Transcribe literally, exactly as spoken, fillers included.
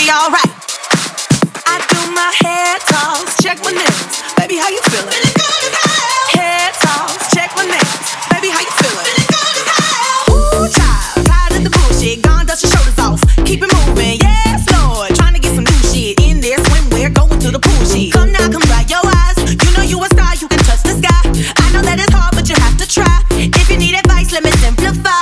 be alright. I do my hair toss, check my nails. Baby, how you feeling? Feeling good as hell. Hair toss, check my nails. Baby, how you feeling? Feeling good as hell. Ooh, child, tired of the bullshit. Gone, dust your shoulders off. Keep it moving, yes, Lord. Trying to get some new shit in there. Swimwear, going to the pool shit. Come now, come dry your eyes. You know you a star, you can touch the sky. I know that it's hard, but you have to try. If you need advice, let me simplify.